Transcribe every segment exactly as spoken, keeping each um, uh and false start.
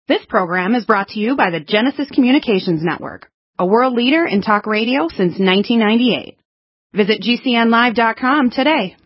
This program is brought to you by the Genesis Communications Network, a world leader in talk radio since nineteen ninety-eight. Visit G C N live dot com today.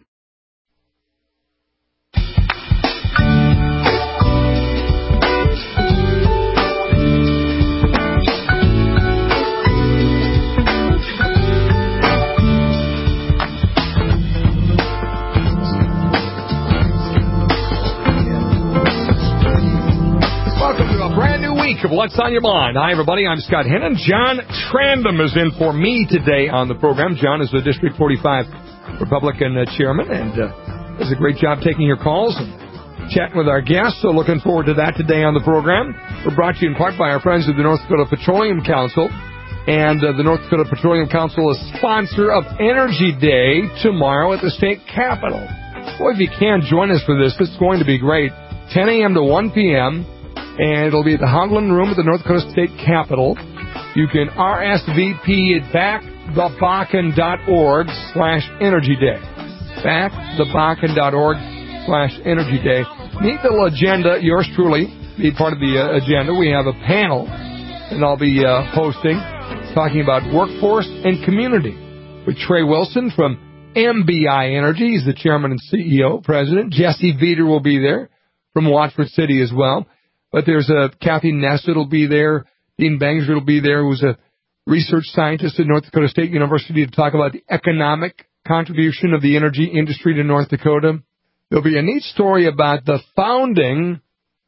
Of What's on Your Mind. Hi, everybody. I'm Scott Hennon. John Trandom is in for me today on the program. John is the District forty-five Republican uh, chairman and uh, does a great job taking your calls and chatting with our guests. So looking forward to that today on the program. We're brought to you in part by our friends at the North Dakota Petroleum Council. And uh, the North Dakota Petroleum Council is sponsor of Energy Day tomorrow at the state capitol. Boy, if you can, join us for this. It's going to be great. ten a.m. to one p.m., and it'll be at the Hogland Room at the North Dakota State Capitol. You can R S V P at back the bakken dot org slash energy day. back the bakken dot org slash energy day. Neat little agenda. Yours truly, be part of the uh, agenda. We have a panel that I'll be uh, hosting, talking about workforce and community with Trey Wilson from M B I Energy. He's the chairman and C E O, president. Jesse Veeder will be there from Watford City as well. But there's a Kathy Nesset will be there. Dean Banger will be there, who's a research scientist at North Dakota State University, to talk about the economic contribution of the energy industry to North Dakota. There'll be a neat story about the founding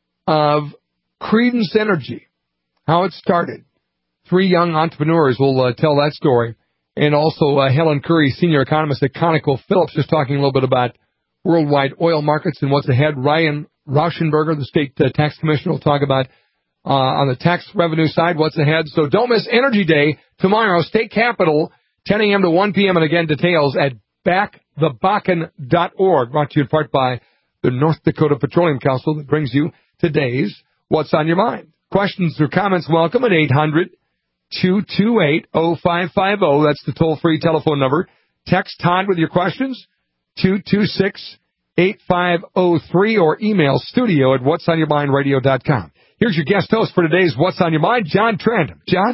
of Credence Energy, how it started. Three young entrepreneurs will uh, tell that story. And also uh, Helen Curry, senior economist at ConocoPhillips, just talking a little bit about worldwide oil markets and what's ahead. Ryan Rauschenberger, the state uh, tax commissioner, will talk about uh, on the tax revenue side what's ahead. So don't miss Energy Day tomorrow, State Capitol, ten a.m. to one p.m. And again, details at back the bakken dot org, brought to you in part by the North Dakota Petroleum Council that brings you today's What's on Your Mind. Questions or comments, welcome at eight hundred, two two eight, oh five five oh. That's the toll-free telephone number. Text Todd with your questions, two two six, eight five oh three, or email studio at whats on your mind radio dot com. Here's your guest host for today's What's on Your Mind, John Trandom. John?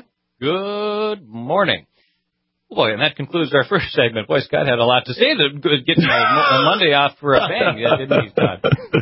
Good morning. Boy, and that concludes our first segment. Boy, Scott had a lot to say to get a Monday off for a bang, yeah, didn't he, Scott?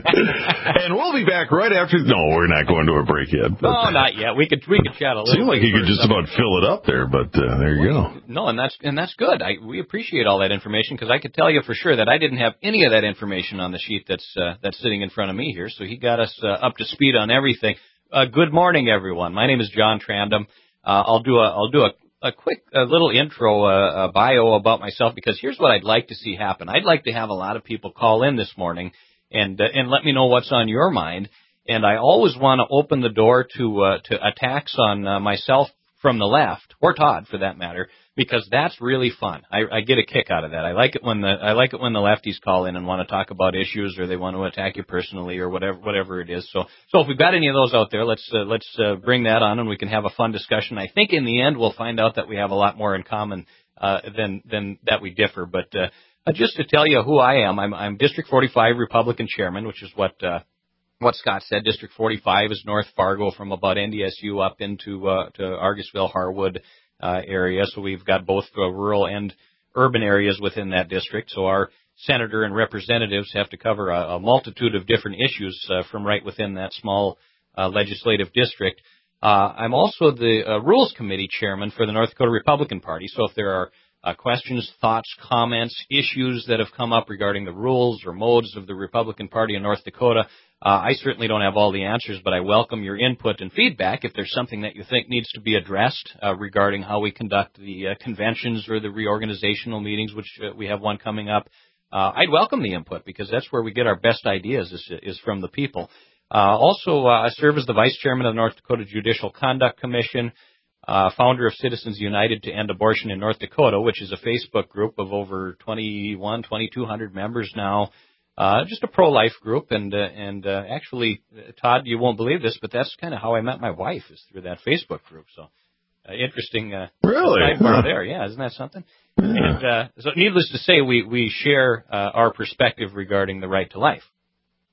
And we'll be back right after. No, we're not going to a break yet. But, no, not yet. We could we could chat a little. Seemed like you could just about fill it up there, but uh, there you go. No, and that's and that's good. I we appreciate all that information, because I could tell you for sure that I didn't have any of that information on the sheet that's uh, that's sitting in front of me here. So he got us uh, up to speed on everything. Uh, good morning, everyone. My name is John Trandom. Uh, I'll do a I'll do a. A quick a little intro, uh, a bio about myself, because here's what I'd like to see happen. I'd like to have a lot of people call in this morning and uh, and let me know what's on your mind. And I always want to open the door to uh, to attacks on uh, myself from the left, or Todd for that matter, because that's really fun. I, I get a kick out of that. I like it when the I like it when the lefties call in and want to talk about issues, or they want to attack you personally, or whatever whatever it is. So so if we've got any of those out there, let's uh, let's uh, bring that on, and we can have a fun discussion. I think in the end we'll find out that we have a lot more in common uh, than than that we differ. But uh, uh, just to tell you who I am, I'm I'm District forty-five Republican chairman, which is what. Uh, What Scott said. District forty-five is North Fargo, from about N D S U up into uh, to Argusville, Harwood uh, area. So we've got both uh, rural and urban areas within that district. So our senator and representatives have to cover a, a multitude of different issues uh, from right within that small uh, legislative district. Uh, I'm also the uh, Rules Committee chairman for the North Dakota Republican Party. So if there are uh, questions, thoughts, comments, issues that have come up regarding the rules or modes of the Republican Party in North Dakota, Uh, I certainly don't have all the answers, but I welcome your input and feedback if there's something that you think needs to be addressed uh, regarding how we conduct the uh, conventions or the reorganizational meetings, which uh, we have one coming up. Uh, I'd welcome the input, because that's where we get our best ideas is, is from the people. Uh, also, uh, I serve as the vice chairman of the North Dakota Judicial Conduct Commission, uh, founder of Citizens United to End Abortion in North Dakota, which is a Facebook group of over twenty-one, twenty-two hundred members now. Uh, just a pro-life group, and uh, and uh, actually, uh, Todd, you won't believe this, but that's kind of how I met my wife, is through that Facebook group. So, uh, interesting. Uh, really? Sidebar there, yeah, isn't that something? Yeah. And uh, so, needless to say, we we share uh, our perspective regarding the right to life.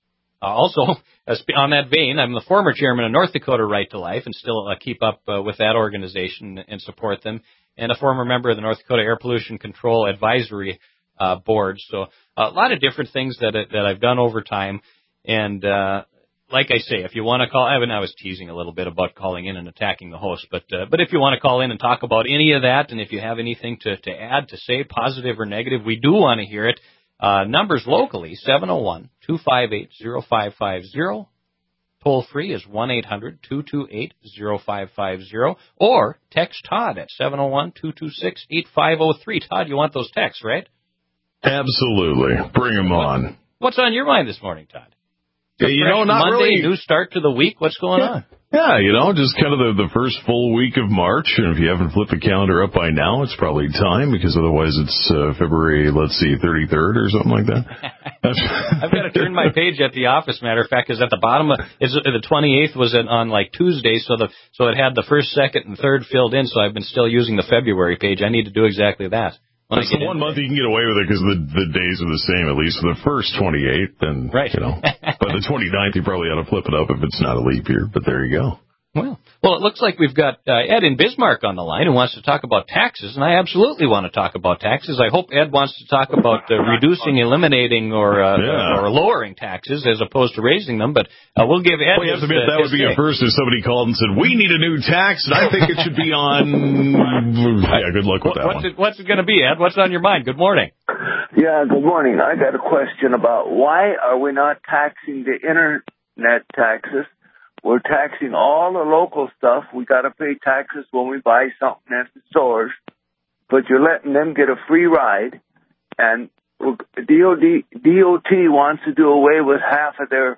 also, on that vein, I'm the former chairman of North Dakota Right to Life and still uh, keep up uh, with that organization and support them, and a former member of the North Dakota Air Pollution Control Advisory uh, Board. So a lot of different things that that I've done over time. And uh, like I say, if you want to call, I, mean, I was teasing a little bit about calling in and attacking the host, but uh, but if you want to call in and talk about any of that, and if you have anything to, to add, to say, positive or negative, we do want to hear it. Uh, numbers locally, seven oh one, two five eight, oh five five oh. Toll free is one eight hundred, two two eight, oh five five oh. Or text Todd at seven oh one, two two six, eight five oh three. Todd, you want those texts, right? Absolutely. Bring them on. What's on your mind this morning, Todd? Yeah, you know, not Monday, really. New start to the week. What's going yeah. on? Yeah, you know, just kind of the, the first full week of March. And if you haven't flipped the calendar up by now, it's probably time, because otherwise it's uh, February, let's see, thirty-third or something like that. I've got to turn my page at the office, matter of fact, because at the bottom of is the twenty-eighth was on like Tuesday, so the so it had the first, second, and third filled in. So I've been still using the February page. I need to do exactly that. That's the one month you can get away with it because the the days are the same, at least for the first twenty-eighth. And, right. you know, by the twenty-ninth, you probably ought to flip it up if it's not a leap year. But there you go. Well, well, it looks like we've got uh, Ed in Bismarck on the line who wants to talk about taxes, and I absolutely want to talk about taxes. I hope Ed wants to talk about uh, reducing, eliminating, or uh, yeah. or lowering taxes as opposed to raising them. But uh, we'll give Ed. Well, you have to his, admit, uh, that would be day. a first if somebody called and said, "We need a new tax, and I think it should be on." Yeah, good luck with that what's one. It, what's it going to be, Ed? What's on your mind? Good morning. Yeah, good morning. I got a question about why are we not taxing the internet taxes? We're taxing all the local stuff. We got to pay taxes when we buy something at the stores, but you're letting them get a free ride. And D O D, D O T wants to do away with half of their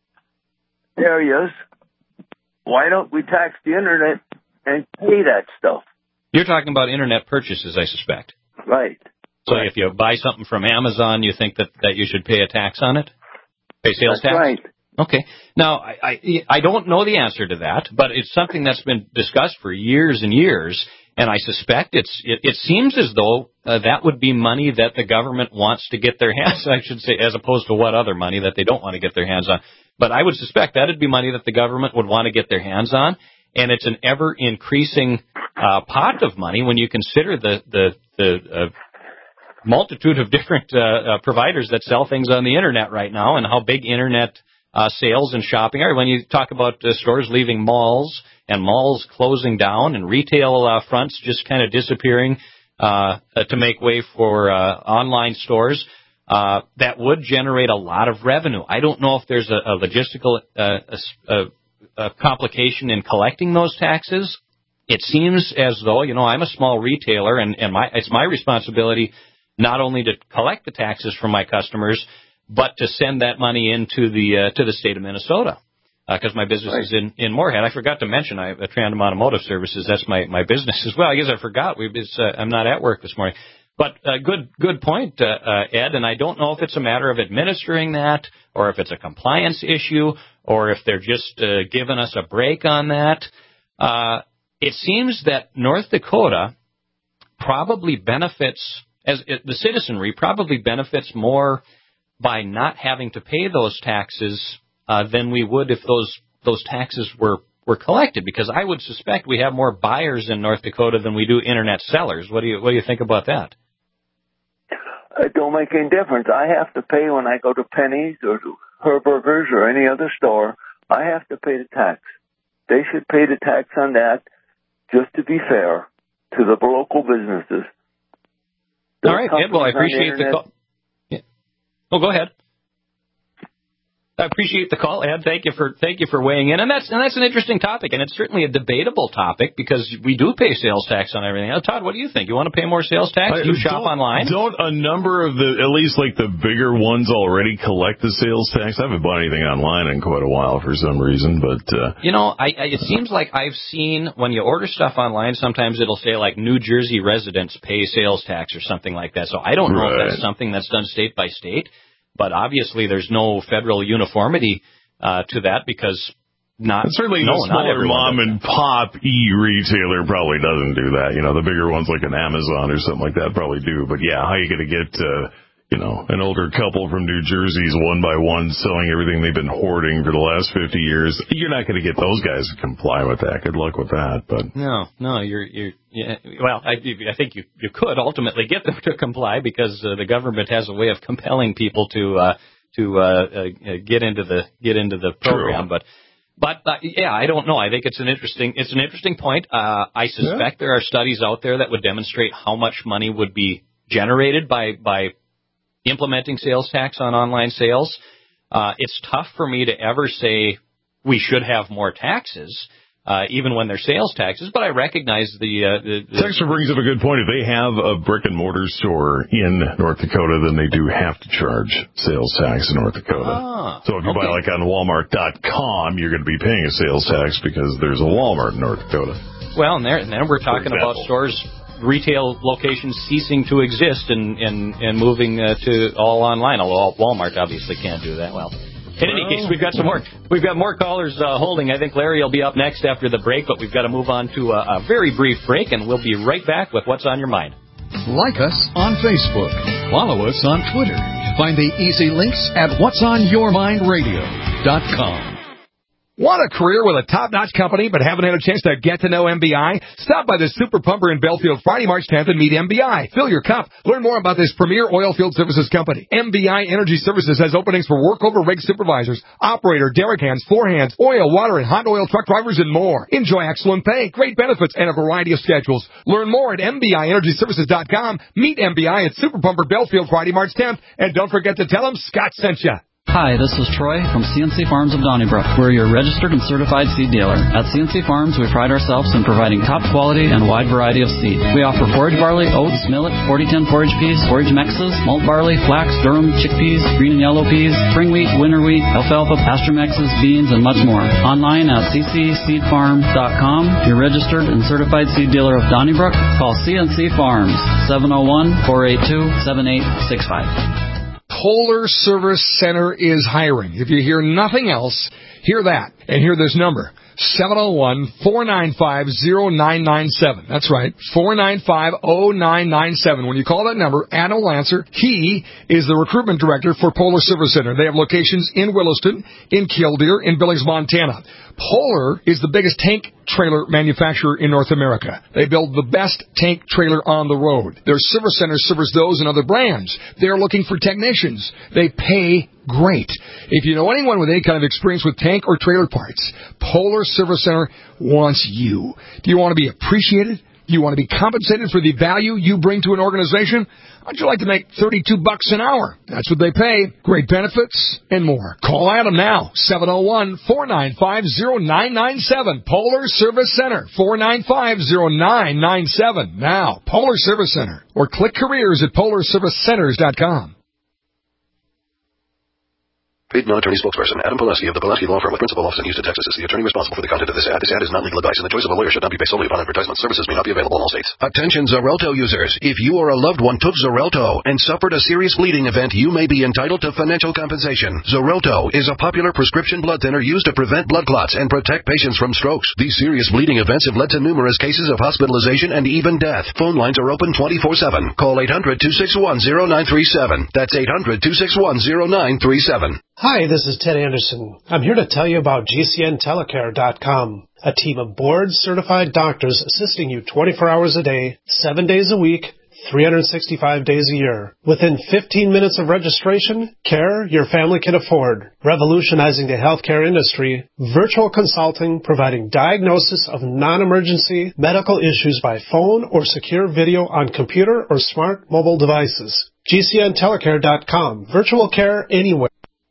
areas. Why don't we tax the internet and pay that stuff? You're talking about internet purchases, I suspect. Right. So right. if you buy something from Amazon, you think that, that you should pay a tax on it? Pay sales That's tax? Right. Okay. Now, I, I I don't know the answer to that, but it's something that's been discussed for years and years, and I suspect it's it, it seems as though uh, that would be money that the government wants to get their hands, I should say, as opposed to what other money that they don't want to get their hands on. But I would suspect that would be money that the government would want to get their hands on, and it's an ever-increasing uh, pot of money when you consider the the the uh, multitude of different uh, uh, providers that sell things on the internet right now, and how big internet Uh, sales and shopping are. When you talk about uh, stores leaving malls and malls closing down and retail uh, fronts just kind of disappearing uh, uh, to make way for uh, online stores, uh, that would generate a lot of revenue. I don't know if there's a, a logistical uh, a, a complication in collecting those taxes. It seems as though, you know, I'm a small retailer, and, and my it's my responsibility not only to collect the taxes from my customers, but to send that money into the uh, to the state of Minnesota, because uh, my business right. is in, in Moorhead. I forgot to mention I have a Trandom Automotive Services. That's my, my business as well. I guess I forgot. We it's, uh, I'm not at work this morning. But uh, good good point, uh, uh, Ed. And I don't know if it's a matter of administering that, or if it's a compliance issue, or if they're just uh, giving us a break on that. Uh, it seems that North Dakota probably benefits, as it, the citizenry probably benefits more by not having to pay those taxes uh, than we would if those those taxes were, were collected, because I would suspect we have more buyers in North Dakota than we do internet sellers. What do you what do you think about that? It don't make any difference. I have to pay when I go to Penny's or to Herberger's or any other store. I have to pay the tax. They should pay the tax on that just to be fair to the local businesses. All right, Ed, well, I appreciate the, the call. Oh, go ahead. I appreciate the call, Ed. Thank you for thank you for weighing in, and that's and that's an interesting topic, and it's certainly a debatable topic because we do pay sales tax on everything. Now, Todd, what do you think? You want to pay more sales tax? You shop online? Don't a number of the at least like the bigger ones already collect the sales tax? I haven't bought anything online in quite a while for some reason, but uh, you know, I, I it seems like I've seen when you order stuff online, sometimes it'll say like New Jersey residents pay sales tax or something like that. So I don't know right. if that's something that's done state by state. But obviously, there's no federal uniformity uh, to that because not and certainly no, the smaller mom and pop e-retailer probably doesn't do that. You know, the bigger ones like an Amazon or something like that probably do. But yeah, how are you going to get uh, you know, an older couple from New Jersey's one by one selling everything they've been hoarding for the last fifty years. You're not going to get those guys to comply with that. Good luck with that. But no, no, you're, you're, yeah, well, I, I think you, you could ultimately get them to comply because uh, the government has a way of compelling people to, uh, to, uh, uh, get into the, get into the program. True. But, but, uh, yeah, I don't know. I think it's an interesting, it's an interesting point. Uh, I suspect yeah. there are studies out there that would demonstrate how much money would be generated by, by, implementing sales tax on online sales. Uh, it's tough for me to ever say we should have more taxes, uh, even when they're sales taxes, but I recognize the... Uh, the, the Texter brings up a good point. If they have a brick-and-mortar store in North Dakota, then they do have to charge sales tax in North Dakota. Ah, so if you okay. buy like on Walmart dot com, you're going to be paying a sales tax because there's a Walmart in North Dakota. Well, and there, and then we're talking about stores... retail locations ceasing to exist and and, and moving uh, to all online, although Walmart obviously can't do that. Well, in any case, we've got some more we've got more callers uh, holding. I think Larry will be up next after the break, but we've got to move on to a, a very brief break, and we'll be right back with What's on Your Mind. Like us on Facebook. Follow us on Twitter. Find the easy links at whats on your mind radio dot com. Want a career with a top-notch company but haven't had a chance to get to know M B I? Stop by the Super Pumper in Belfield Friday, March tenth and meet M B I. Fill your cup. Learn more about this premier oil field services company. M B I Energy Services has openings for workover rig supervisors, operator, derrick hands, floor hands, oil, water, and hot oil truck drivers, and more. Enjoy excellent pay, great benefits, and a variety of schedules. Learn more at M B I energy services dot com. Meet M B I at Super Pumper Belfield Friday, March tenth. And don't forget to tell them Scott sent you. Hi, this is Troy from C N C Farms of Donnybrook. We're your registered and certified seed dealer. At C N C Farms, we pride ourselves in providing top quality and wide variety of seed. We offer forage barley, oats, millet, forty ten forage peas, forage mixes, malt barley, flax, durum, chickpeas, green and yellow peas, spring wheat, winter wheat, alfalfa, pasture mixes, beans, and much more. Online at c c seed farm dot com. Your registered and certified seed dealer of Donnybrook. Call C N C Farms, seven oh one, four eight two, seven eight six five. Polar Service Center is hiring. If you hear nothing else, hear that. And hear this number, seven oh one, four nine five, oh nine nine seven. That's right, four nine five, oh nine nine seven. When you call that number, Adam will answer. He is the recruitment director for Polar Service Center. They have locations in Williston, in Killdeer, in Billings, Montana. Polar is the biggest tank trailer manufacturer in North America. They build the best tank trailer on the road. Their service center serves those and other brands. They're looking for technicians. They pay great. If you know anyone with any kind of experience with tank or trailer parts, Polar Service Center wants you. Do you want to be appreciated? Do you want to be compensated for the value you bring to an organization? How'd you like to make thirty-two bucks an hour? That's what they pay. Great benefits and more. Call Adam now, seven oh one, four nine five, oh nine nine seven. Polar Service Center, four nine five, oh nine nine seven. Now, Polar Service Center. Or click careers at polar service centers dot com. Paid non-attorney spokesperson Adam Pulaski of the Pulaski Law Firm with principal office in Houston, Texas is the attorney responsible for the content of this ad. This ad is not legal advice, and the choice of a lawyer should not be based solely upon advertisement. Services may not be available in all states. Attention Xarelto users. If you or a loved one took Xarelto and suffered a serious bleeding event, you may be entitled to financial compensation. Xarelto is a popular prescription blood thinner used to prevent blood clots and protect patients from strokes. These serious bleeding events have led to numerous cases of hospitalization and even death. Phone lines are open twenty-four seven. Call eight hundred, two six one, oh nine three seven. That's eight hundred, two six one, oh nine three seven. Hi, this is Ted Anderson. I'm here to tell you about G C N telecare dot com, a team of board-certified doctors assisting you twenty-four hours a day, seven days a week, three hundred sixty-five days a year. Within fifteen minutes of registration, care your family can afford. Revolutionizing the healthcare industry, virtual consulting providing diagnosis of non-emergency medical issues by phone or secure video on computer or smart mobile devices. G C N telecare dot com. Virtual care anywhere.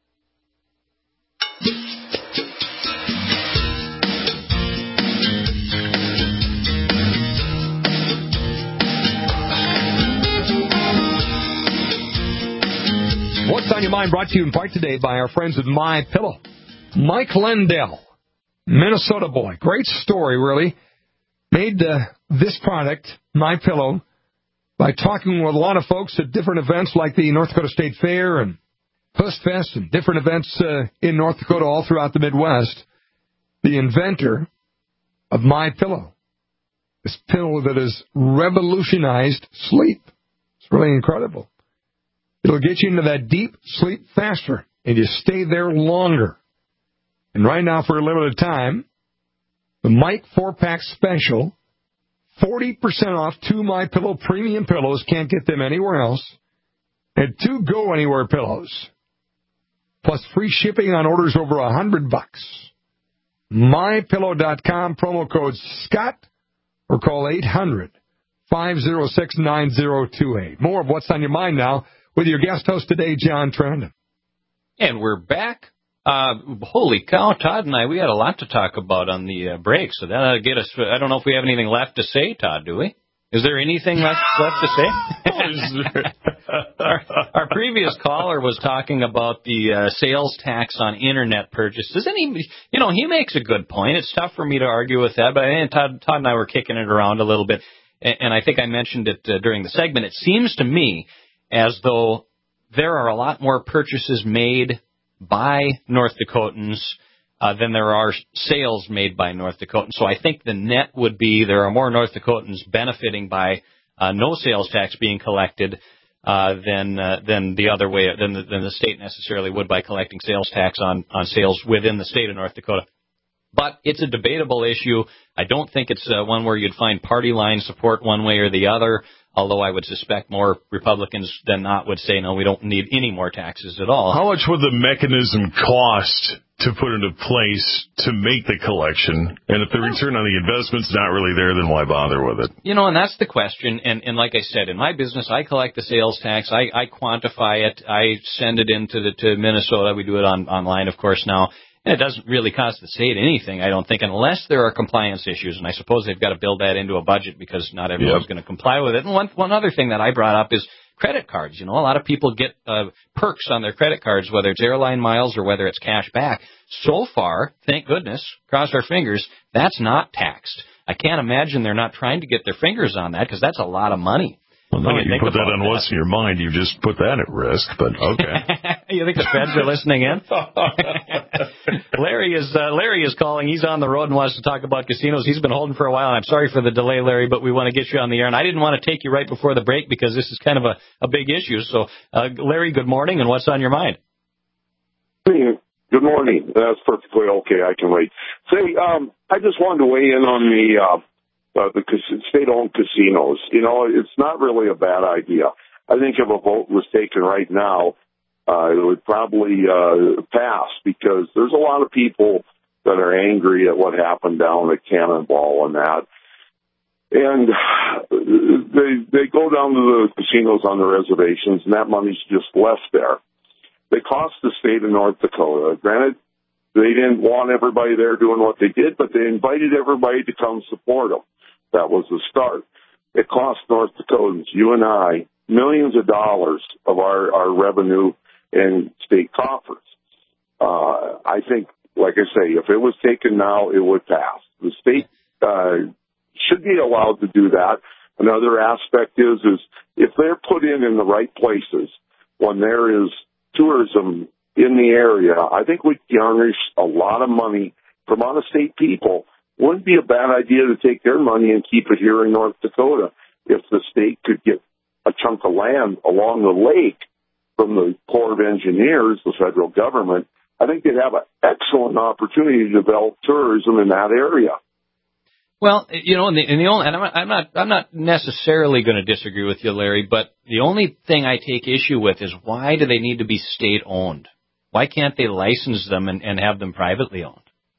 What's on Your Mind brought to you in part today by our friends at MyPillow. Mike Lendell, Minnesota boy. Great story, really. Made uh, this product, MyPillow, by talking with a lot of folks at different events like the North Dakota State Fair and Puss Fest and different events uh, in North Dakota all throughout the Midwest. The inventor of MyPillow. This pillow that has revolutionized sleep. It's really incredible. It'll get you into that deep sleep faster, and you stay there longer. And right now, for a limited time, the Mike four-pack special, forty percent off two MyPillow premium pillows, can't get them anywhere else, and two Go Anywhere pillows, plus free shipping on orders over a hundred bucks. My Pillow dot com, promo code Scott, or call eight hundred, five oh six, nine oh two eight. More of What's on Your Mind now with your guest host today, John Trandon. And we're back. Uh, holy cow, Todd and I, we had a lot to talk about on the uh, break, so that'll get us, I don't know if we have anything left to say, Todd, do we? Is there anything left, left to say? our, our previous caller was talking about the uh, sales tax on Internet purchases, and he, you know, he makes a good point. It's tough for me to argue with that, but and Todd, Todd and I were kicking it around a little bit, and, and I think I mentioned it uh, during the segment. It seems to me as though there are a lot more purchases made by North Dakotans uh, than there are sales made by North Dakotans. So I think the net would be there are more North Dakotans benefiting by uh, no sales tax being collected uh, than uh, than the other way, than the, than the state necessarily would by collecting sales tax on, on sales within the state of North Dakota. But it's a debatable issue. I don't think it's uh, one where you'd find party line support one way or the other, although I would suspect more Republicans than not would say, no, we don't need any more taxes at all. How much would the mechanism cost to put into place to make the collection? And if the return on the investment's not really there, then why bother with it? You know, and that's the question. And, and like I said, in my business, I collect the sales tax. I, I quantify it. I send it into the, to Minnesota. We do it on online, of course, now. And it doesn't really cost the state anything, I don't think, unless there are compliance issues. And I suppose they've got to build that into a budget because not everyone's yep. going to comply with it. And one, one other thing that I brought up is credit cards. You know, a lot of people get uh, perks on their credit cards, whether it's airline miles or whether it's cash back. So far, thank goodness, cross our fingers, that's not taxed. I can't imagine they're not trying to get their fingers on that because that's a lot of money. Well, no, you, you put that on that. What's in your mind, you just put that at risk, but okay. You think the feds are listening in? Larry is uh, Larry is calling. He's on the road and wants to talk about casinos. He's been holding for a while. I'm sorry for the delay, Larry, but we want to get you on the air. And I didn't want to take you right before the break because this is kind of a, a big issue. So, uh, Larry, good morning, and what's on your mind? Good morning. That's perfectly okay. I can wait. Say, um, I just wanted to weigh in on the... Uh, Uh, the state-owned casinos. You know, it's not really a bad idea. I think if a vote was taken right now, uh, it would probably uh, pass because there's a lot of people that are angry at what happened down at Cannonball and that. And they they go down to the casinos on the reservations, and that money's just left there. They cost the state of North Dakota. Granted, they didn't want everybody there doing what they did, but they invited everybody to come support them. That was the start. It cost North Dakotans, you and I, millions of dollars of our, our revenue in state coffers. Uh, I think, like I say, if it was taken now, it would pass. The state uh, should be allowed to do that. Another aspect is, is if they're put in in the right places, when there is tourism in the area, I think we garnish a lot of money from out-of-state people. Wouldn't be a bad idea to take their money and keep it here in North Dakota if the state could get a chunk of land along the lake from the Corps of Engineers, the federal government. I think they'd have an excellent opportunity to develop tourism in that area. Well, you know, and the, and the only, and I'm, I'm not, I'm not necessarily going to disagree with you, Larry, but the only thing I take issue with is why do they need to be state-owned? Why can't they license them and, and have them privately owned?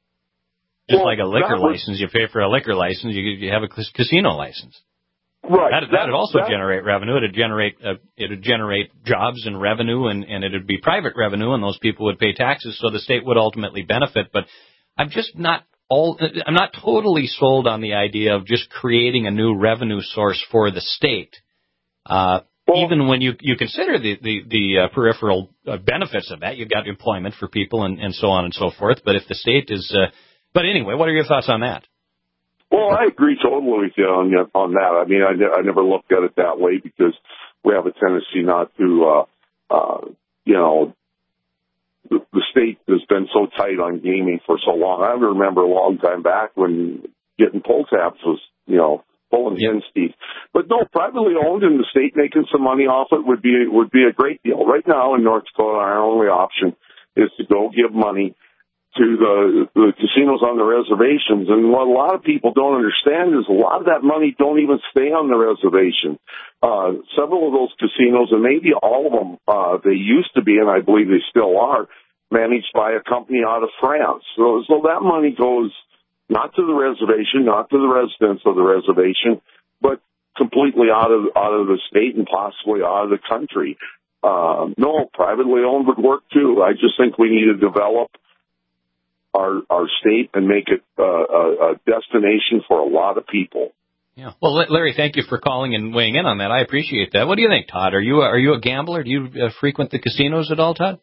Just well, like a liquor was, license, you pay for a liquor license, you, you have a casino license. Right. That would also that, generate revenue. It'd generate uh, it'd generate jobs and revenue, and, and it'd be private revenue, and those people would pay taxes, so the state would ultimately benefit. But I'm just not all. I'm not totally sold on the idea of just creating a new revenue source for the state. Uh, well, even when you you consider the the, the uh, peripheral uh, benefits of that, you've got employment for people and, and so on and so forth. But if the state is uh, But anyway, what are your thoughts on that? Well, I agree totally with you on, on that. I mean, I, I never looked at it that way because we have a tendency not to, uh, uh, you know, the, the state has been so tight on gaming for so long. I remember a long time back when getting pull tabs was, you know, people and hence Steve. But no, privately owned and the state making some money off it would be would be a great deal. Right now in North Dakota, our only option is to go give money to the, the casinos on the reservations. And what a lot of people don't understand is a lot of that money don't even stay on the reservation. Uh, several of those casinos, and maybe all of them, uh, they used to be, and I believe they still are, managed by a company out of France. So, so that money goes not to the reservation, not to the residents of the reservation, but completely out of out of the state and possibly out of the country. Uh, no, privately owned would work too. I just think we need to develop our our state and make it uh, a, a destination for a lot of people. Yeah. Well, Larry, thank you for calling and weighing in on that. I appreciate that. What do you think, Todd? Are you a, are you a gambler? Do you uh, frequent the casinos at all, Todd?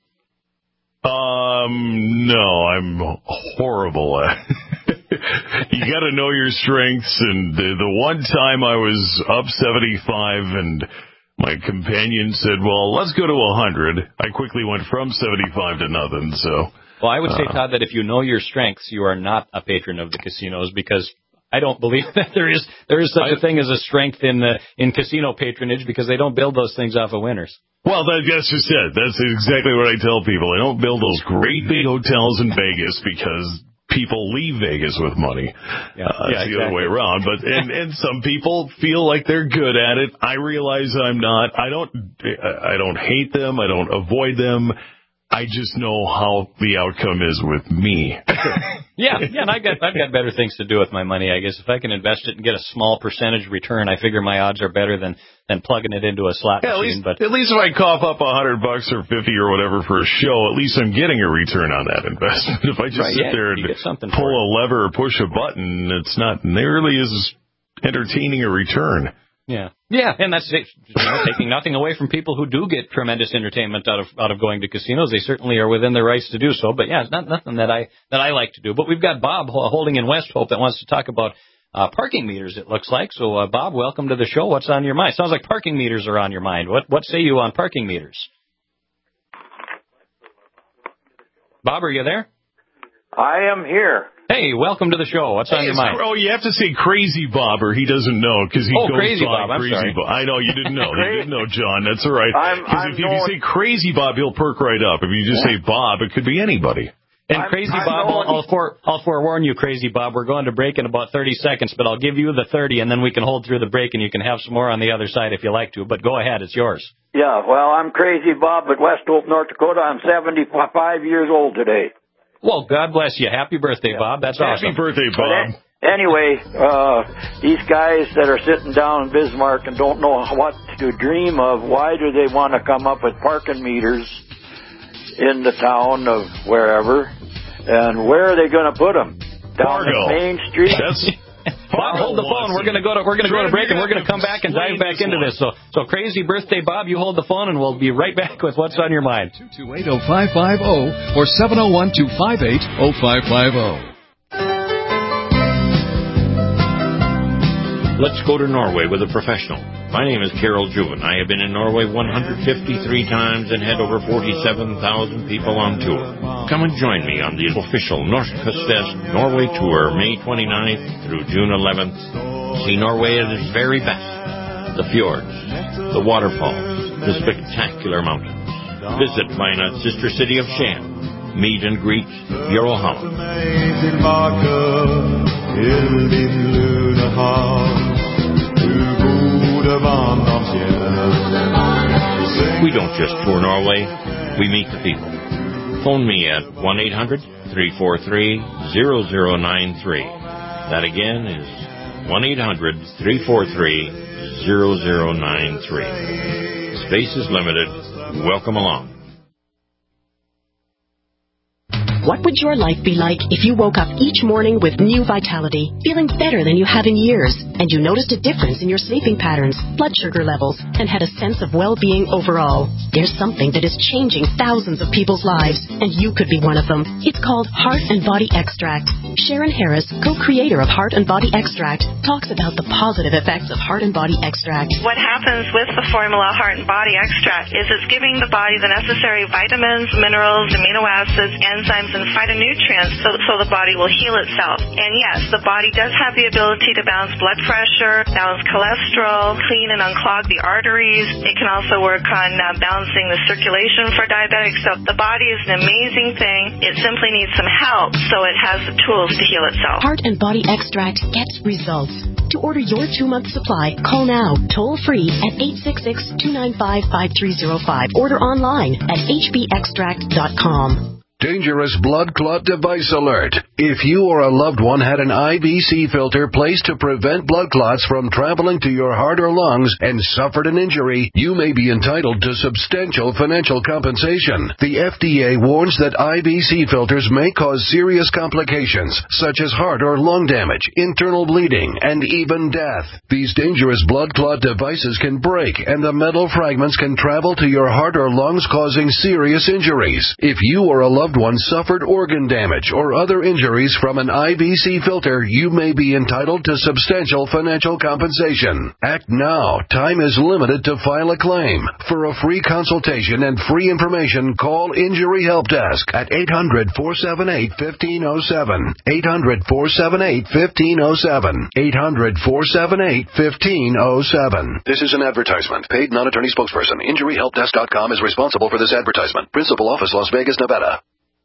Um, no, I'm horrible at You got to know your strengths, and the, the one time I was up seventy-five and my companion said, well, let's go to one hundred, I quickly went from seventy-five to nothing, so... Well, I would say, uh, Todd, that if you know your strengths, you are not a patron of the casinos, because I don't believe that there is there is such I, a thing as a strength in the in casino patronage, because they don't build those things off of winners. Well, that, that's just it. That's exactly what I tell people. They don't build those great big hotels in Vegas because people leave Vegas with money. Yeah, uh, yeah, it's the exactly. other way around. But and, and some people feel like they're good at it. I realize I'm not. I don't. I don't hate them. I don't avoid them. I just know how the outcome is with me. yeah, yeah, and I got I've got better things to do with my money, I guess. If I can invest it and get a small percentage return, I figure my odds are better than, than plugging it into a slot yeah, machine. At least, but at least if I cough up a hundred bucks or fifty or whatever for a show, at least I'm getting a return on that investment. If I just right, sit yeah, there and pull a lever or push a button, it's not nearly as entertaining a return. Yeah, yeah, and that's it. You know, taking nothing away from people who do get tremendous entertainment out of out of going to casinos. They certainly are within their rights to do so. But yeah, it's not nothing that I that I like to do. But we've got Bob holding in West Hope that wants to talk about uh, parking meters. It looks like. So, uh, Bob, welcome to the show. What's on your mind? Sounds like parking meters are on your mind. What what say you on parking meters? Bob, are you there? I am here. Hey, welcome to the show. What's hey, on your mind? Oh, you have to say Crazy Bob, or he doesn't know, because he oh, goes Crazy by Bob. I'm Crazy sorry. Bob. I know, you didn't know. You didn't know, John. That's all right. Because if, if you say Crazy Bob, he'll perk right up. If you just say Bob, it could be anybody. And I'm, Crazy I'm Bob, knowing... I'll, I'll, fore, I'll forewarn you, Crazy Bob, we're going to break in about thirty seconds, but I'll give you the thirty, and then we can hold through the break, and you can have some more on the other side if you like to. But go ahead, it's yours. Yeah, well, I'm Crazy Bob at West Hope, North Dakota. I'm seventy-five years old today. Well, God bless you. Happy birthday, yeah. Bob. That's Happy awesome. Happy birthday, Bob. Anyway, uh, these guys that are sitting down in Bismarck and don't know what to dream of, why do they want to come up with parking meters in the town of wherever? And where are they going to put them? Down Fargo. on Main Street? That's... Bob, hold the phone. We're going to go to we're going to go to break, and we're going to come back and dive back into this. So, so crazy birthday, Bob. You hold the phone, and we'll be right back with what's on your mind. two two eight, oh five five oh or seven oh one, two five eight, oh five five oh. Let's go to Norway with a professional. My name is Carol Juven. I have been in Norway one hundred fifty-three times and had over forty-seven thousand people on tour. Come and join me on the official Norskustfest Norway Tour, May twenty-ninth through June eleventh. See Norway at its very best. The fjords, the waterfalls, the spectacular mountains. Visit my sister city of Skien. Meet and greet Bjørn Holland. We don't just tour Norway, we meet the people. Phone me at one eight hundred, three four three, zero zero nine three. That again is one eight hundred, three four three, zero zero nine three. Space is limited. Welcome along. What would your life be like if you woke up each morning with new vitality, feeling better than you have in years, and you noticed a difference in your sleeping patterns, blood sugar levels, and had a sense of well-being overall? There's something that is changing thousands of people's lives, and you could be one of them. It's called Heart and Body Extract. Sharon Harris, co-creator of Heart and Body Extract, talks about the positive effects of Heart and Body Extract. What happens with the formula Heart and Body Extract is it's giving the body the necessary vitamins, minerals, amino acids, enzymes, and phytonutrients so, so the body will heal itself. And yes, the body does have the ability to balance blood pressure, balance cholesterol, clean and unclog the arteries. It can also work on uh, balancing the circulation for diabetics. So the body is an amazing thing. It simply needs some help so it has the tools to heal itself. Heart and Body Extract gets results. To order your two-month supply, call now, toll-free at eight six six, two nine five, five three zero five. Order online at h b extract dot com. Dangerous blood clot device alert. If you or a loved one had an I V C filter placed to prevent blood clots from traveling to your heart or lungs and suffered an injury, you may be entitled to substantial financial compensation. The F D A warns that I V C filters may cause serious complications, such as heart or lung damage, internal bleeding, and even death. These dangerous blood clot devices can break, and the metal fragments can travel to your heart or lungs, causing serious injuries. If you or a loved one suffered organ damage or other injuries from an I V C filter, you may be entitled to substantial financial compensation. Act now. Time is limited to file a claim. For a free consultation and free information, call Injury Help Desk at eight hundred, four seven eight, one five zero seven. eight hundred, four seven eight, one five zero seven. eight hundred, four seven eight, one five zero seven. This is an advertisement. Paid non-attorney spokesperson. Injury Help Desk dot com is responsible for this advertisement. Principal office, Las Vegas, Nevada.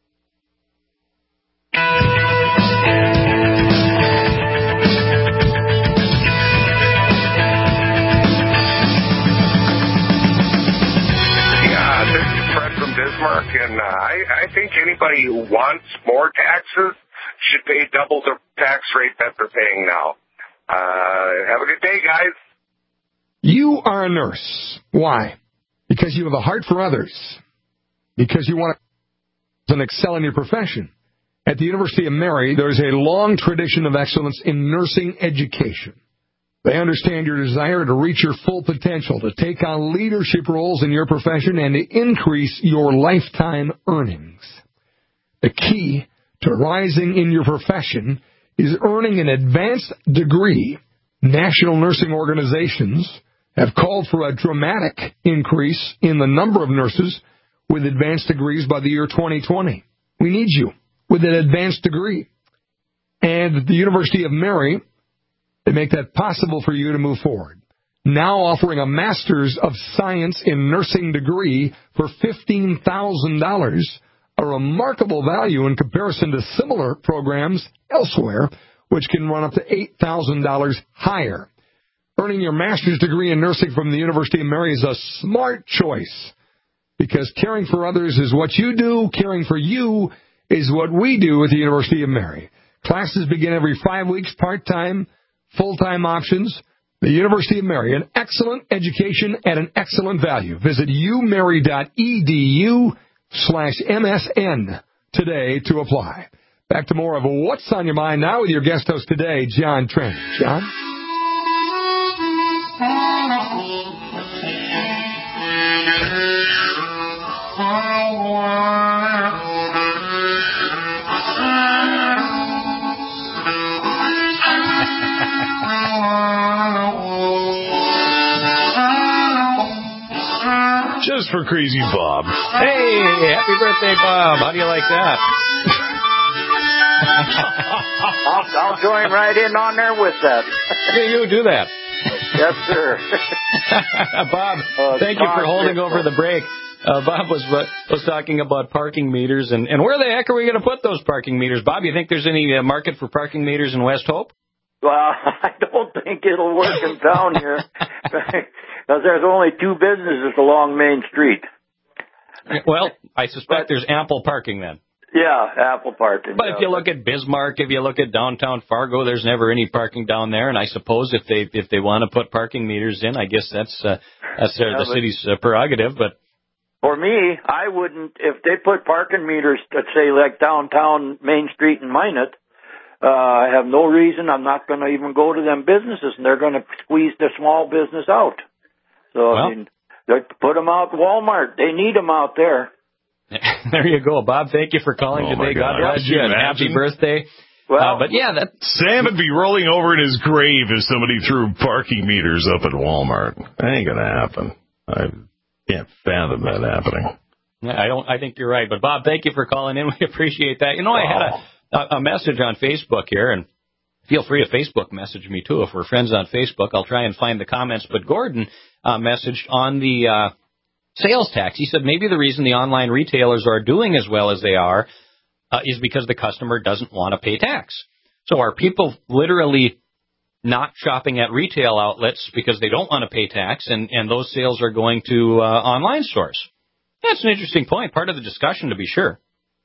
Bismarck, and uh, I, I think anybody who wants more taxes should pay double the tax rate that they're paying now. Uh, have a good day, guys. You are a nurse. Why? Because you have a heart for others. Because you want to excel in your profession. At the University of Mary, there's a long tradition of excellence in nursing education. They understand your desire to reach your full potential, to take on leadership roles in your profession, and to increase your lifetime earnings. The key to rising in your profession is earning an advanced degree. National nursing organizations have called for a dramatic increase in the number of nurses with advanced degrees by the year twenty twenty. We need you with an advanced degree. And the University of Mary, they make that possible for you to move forward. Now offering a Master's of Science in Nursing degree for fifteen thousand dollars, a remarkable value in comparison to similar programs elsewhere, which can run up to eight thousand dollars higher. Earning your master's degree in nursing from the University of Mary is a smart choice, because caring for others is what you do. Caring for you is what we do at the University of Mary. Classes begin every five weeks, part-time, full-time options. The University of Mary, an excellent education at an excellent value. Visit umary.edu slash MSN today to apply. Back to more of What's on Your Mind now with your guest host today, John Trent. John? Just for Crazy Bob. Hey, happy birthday, Bob. How do you like that? I'll, I'll join right in on there with that. Yeah, you do that. Yes, sir. Bob, uh, thank you for holding over the break. Uh, Bob was was talking about parking meters, and, and where the heck are we going to put those parking meters? Bob, you think there's any uh, market for parking meters in West Hope? Well, I don't think it'll work in town here, because there's only two businesses along Main Street. Well, I suspect but, there's ample parking then. Yeah, ample parking. But yeah. if you look at Bismarck, if you look at downtown Fargo, there's never any parking down there. And I suppose if they if they want to put parking meters in, I guess that's uh, that's uh, yeah, the city's uh, prerogative. But for me, I wouldn't. If they put parking meters, let's say like downtown Main Street in Minot, uh, I have no reason. I'm not going to even go to them businesses, and they're going to squeeze the small business out. So well, I mean, they put them out at Walmart. They need them out there. There you go, Bob. Thank you for calling oh today. God, God bless you and happy birthday. Well, uh, but yeah, that Sam would be rolling over in his grave if somebody threw parking meters up at Walmart. That ain't gonna happen. I can't fathom that happening. I don't. I think you're right. But Bob, thank you for calling in. We appreciate that. You know, I had a, a message on Facebook here, and feel free to Facebook message me too if we're friends on Facebook. I'll try and find the comments. But Gordon uh, messaged on the uh, sales tax. He said maybe the reason the online retailers are doing as well as they are uh, is because the customer doesn't want to pay tax. So are people literally not shopping at retail outlets because they don't want to pay tax, and, and those sales are going to uh, online stores? That's an interesting point, part of the discussion to be sure.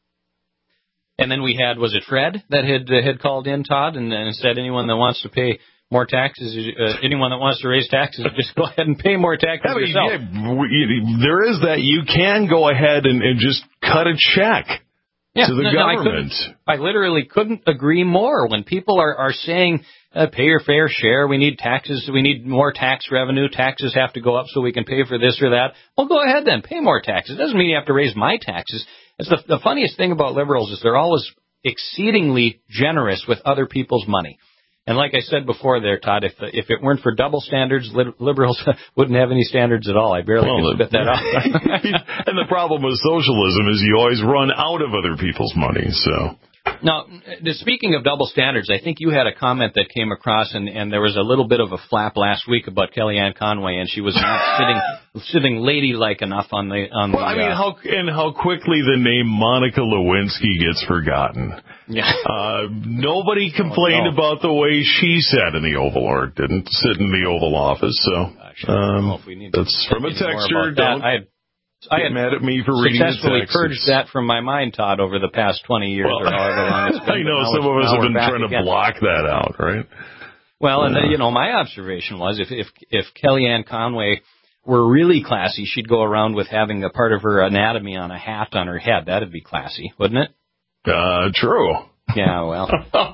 And then we had, was it Fred that had uh, had called in, Todd, and, and said anyone that wants to pay more taxes, uh, anyone that wants to raise taxes, just go ahead and pay more taxes yeah, yourself. Yeah, there is that. You can go ahead and, and just cut a check yeah, to the no, government. No, I, I literally couldn't agree more. When people are, are saying, uh, pay your fair share, we need taxes, we need more tax revenue, taxes have to go up so we can pay for this or that, well, go ahead then, pay more taxes. It doesn't mean you have to raise my taxes. It's the, the funniest thing about liberals is they're always exceedingly generous with other people's money. And like I said before there, Todd, if if it weren't for double standards, liberals wouldn't have any standards at all. I barely well, could spit that out. And the problem with socialism is you always run out of other people's money. So now, speaking of double standards, I think you had a comment that came across, and, and there was a little bit of a flap last week about Kellyanne Conway, and she was not sitting sitting ladylike enough on the on the. Well, I mean, uh, how and how quickly the name Monica Lewinsky gets forgotten. Yeah. Uh, nobody complained oh, no. about the way she sat in the Oval, or didn't sit in the Oval Office. So um, that's from a texter. Don't I, I get had mad at me for reading the successfully text. purged that from my mind, Todd, over the past twenty years well, or however long it's been. I know some of us have been trying again. to block that out, right? Well, and uh, you know, my observation was if if if Kellyanne Conway were really classy, she'd go around with having a part of her anatomy on a hat on her head. That'd be classy, wouldn't it? Uh, true. Yeah, well,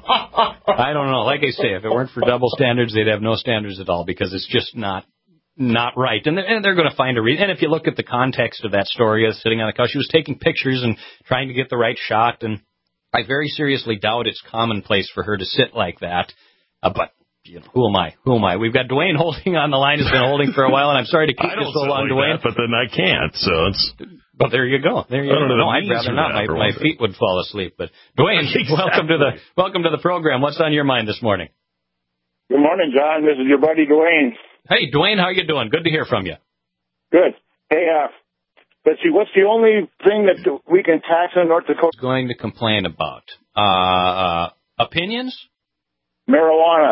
I don't know. Like I say, if it weren't for double standards, they'd have no standards at all because it's just not not right. And they're, and they're going to find a reason. And if you look at the context of that story, uh, sitting on the couch, she was taking pictures and trying to get the right shot. And I very seriously doubt it's commonplace for her to sit like that. Uh, but you know, who am I? Who am I? We've got Dwayne holding on the line. Has been holding for a while, and I'm sorry to keep you so long, like Dwayne. That, but then I can't. So it's. But there you go. There you go. No, I'd rather not. My, my feet would fall asleep. But Dwayne, exactly. welcome to the welcome to the program. What's on your mind this morning? Good morning, John. This is your buddy Dwayne. Hey, Dwayne, how you doing? Good to hear from you. Good. Hey, uh, let's see. What's the only thing that we can tax in North Dakota? Going to complain about uh, uh opinions? Marijuana.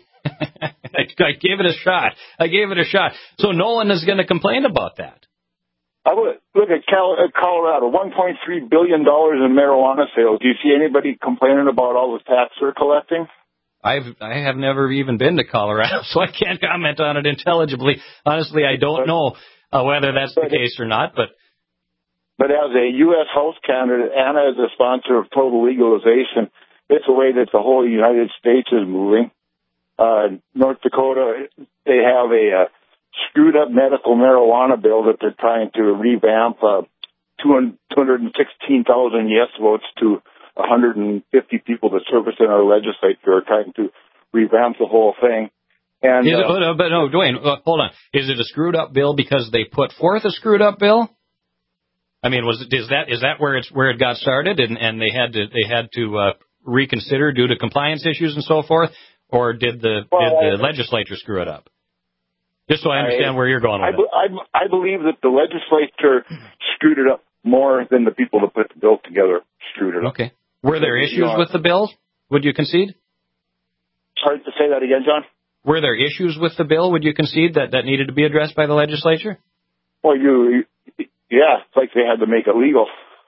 I, I gave it a shot. I gave it a shot. So no one is going to complain about that. I would look at Cal- Colorado, one point three billion dollars in marijuana sales. Do you see anybody complaining about all the tax they're collecting? I've I have never even been to Colorado, so I can't comment on it intelligibly. Honestly, I don't but, know uh, whether that's the case or not. But but as a U S House candidate and as a sponsor of total legalization, it's a way that the whole United States is moving. Uh, North Dakota, they have a uh, screwed up medical marijuana bill that they're trying to revamp. Uh, two hundred sixteen thousand yes votes to one hundred fifty people that service in our legislature are trying to revamp the whole thing. And is it, uh, but no, Dwayne, uh, hold on. Is it a screwed up bill because they put forth a screwed up bill? I mean, was it, is that is that where it's where it got started, and, and they had to they had to uh, reconsider due to compliance issues and so forth, or did the well, did the I, legislature screw it up? Just so I understand I, where you're going with I, it. I, I believe that the legislature screwed it up more than the people that put the bill together screwed it up. Okay. Were there issues you know, with the bill? Would you concede? Sorry to say that again, John? Were there issues with the bill? Would you concede that that needed to be addressed by the legislature? Well, you, yeah, it's like they had to make it legal.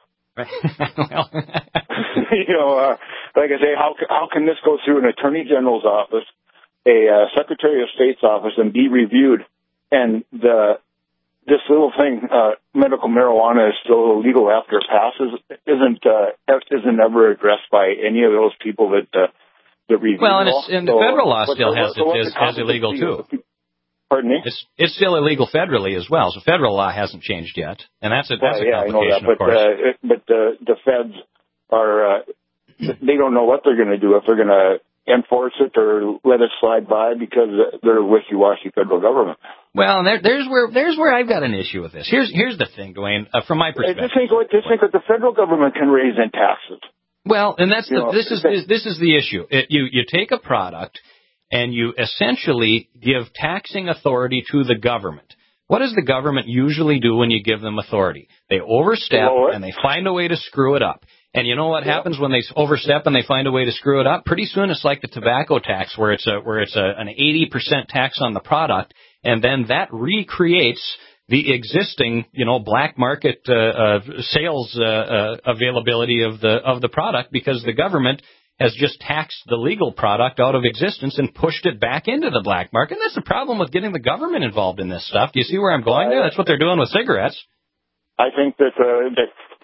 well, you know, uh, like I say, how how can this go through an attorney general's office, a uh, secretary of state's office, and be reviewed? And the this little thing, uh, medical marijuana, is still illegal after it passes. Isn't uh, isn't ever addressed by any of those people that uh, that review. Well, and, it's, and the so, federal law still has so it as, as illegal too. Pardon me? It's it's still illegal federally as well. So federal law hasn't changed yet, and that's a that's well, a yeah, complication, I know that, but, of course. Uh, it, but the the feds are uh, they don't know what they're going to do if they're going to enforce it or let it slide by because they're a wishy-washy federal government. Well, and there, there's where there's where I've got an issue with this. Here's here's the thing, Dwayne, uh, from my perspective. Just think what just think what the federal government can raise in taxes. Well, and that's you the know, this is this, this is the issue. It, you you take a product and you essentially give taxing authority to the government. What does the government usually do when you give them authority? They overstep and they find a way to screw it up. And you know what yeah. happens when they overstep and they find a way to screw it up? Pretty soon it's like the tobacco tax, where it's a where it's a, an eighty percent tax on the product, and then that recreates the existing, you know, black market uh, uh, sales uh, uh, availability of the of the product, because the government has just taxed the legal product out of existence and pushed it back into the black market. And that's the problem with getting the government involved in this stuff. Do you see where I'm going there? That's what they're doing with cigarettes. I think that uh,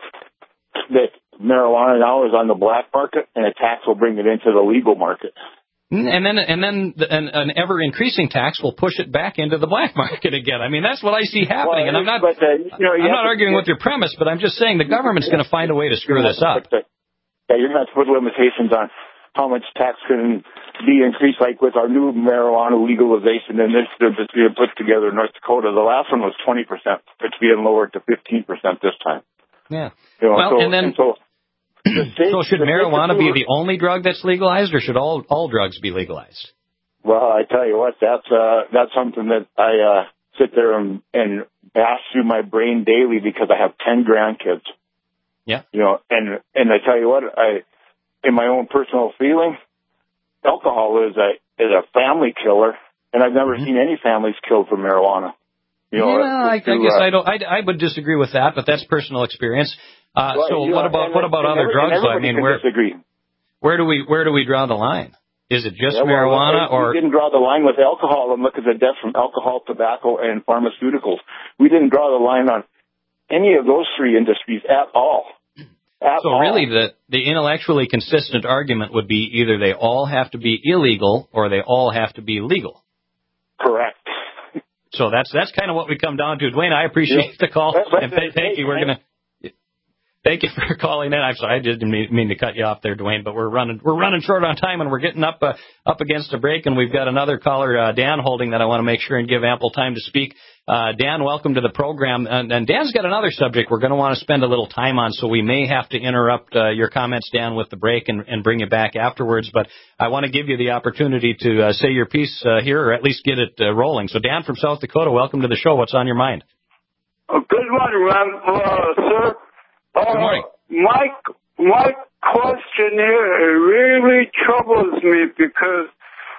that that marijuana now is on the black market, and a tax will bring it into the legal market. And then, and then, an, an ever-increasing tax will push it back into the black market again. I mean, that's what I see happening. Well, and I'm not, but, uh, you know, you I'm not arguing with your premise, but I'm just saying the government's going to find a way to screw this up. Yeah, you're going to have to put limitations on how much tax can be increased, like with our new marijuana legalization initiative that's being put together in North Dakota. The last one was twenty percent. It's being lowered to fifteen percent this time. Yeah. You know, well, so, and then. And so, State, so should marijuana be the only drug that's legalized, or should all all drugs be legalized? Well, I tell you what, that's uh, that's something that I uh, sit there and, and bash through my brain daily, because I have ten grandkids. Yeah. You know, and and I tell you what, I in my own personal feeling, alcohol is a is a family killer, and I've never mm-hmm. seen any families killed from marijuana. You know, yeah, I, I guess uh, I don't. I, I would disagree with that, but that's personal experience. Uh, well, so you what know, about and, what about and other every, drugs? I mean, where disagree. where do we where do we draw the line? Is it just yeah, well, marijuana, well, or we didn't draw the line with alcohol and look at the deaths from alcohol, tobacco, and pharmaceuticals? We didn't draw the line on any of those three industries at all. At so all. really, the the intellectually consistent argument would be either they all have to be illegal or they all have to be legal. Correct. So that's that's kind of what we come down to. Dwayne, I appreciate yeah. the call, but, but, and th- thank you. We're gonna thank you for calling in. I'm sorry, I didn't mean, mean to cut you off there, Dwayne, but we're running we're running short on time, and we're getting up uh, up against a break, and we've got another caller, uh, Dan, holding that I want to make sure and give ample time to speak. Uh, Dan, welcome to the program. And, and Dan's got another subject we're going to want to spend a little time on, so we may have to interrupt uh, your comments, Dan, with the break and, and bring you back afterwards. But I want to give you the opportunity to uh, say your piece uh, here, or at least get it uh, rolling. So, Dan from South Dakota, welcome to the show. What's on your mind? Oh, good morning, uh, sir. Uh, good morning. My, my question here really troubles me, because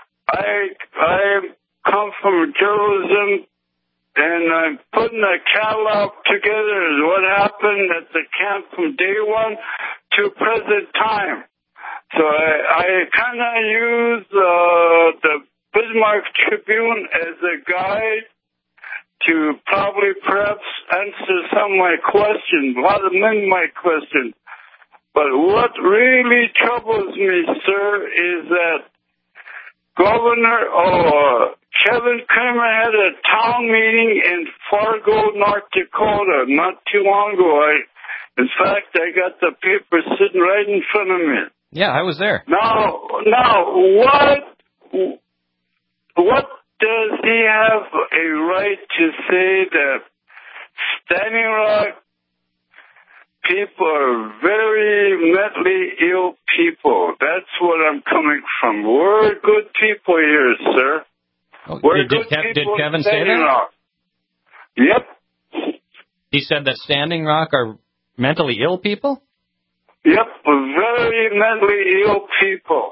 I I come from journalism, and I'm putting a catalog together as what happened at the camp from day one to present time. So I, I kind of use uh, the Bismarck Tribune as a guide to probably perhaps answer some of my questions, a lot of many my questions. But what really troubles me, sir, is that Governor or Kevin Cramer had a town meeting in Fargo, North Dakota, not too long ago. I, in fact, I got the paper sitting right in front of me. Yeah, I was there. Now, now, what, what does he have a right to say that Standing Rock people are very mentally ill people? That's what I'm coming from. We're good people here, sir. Oh, We're did, good did, Kev, people did Kevin say Standing that? Rock. Yep. He said that Standing Rock are mentally ill people? Yep, very mentally ill people.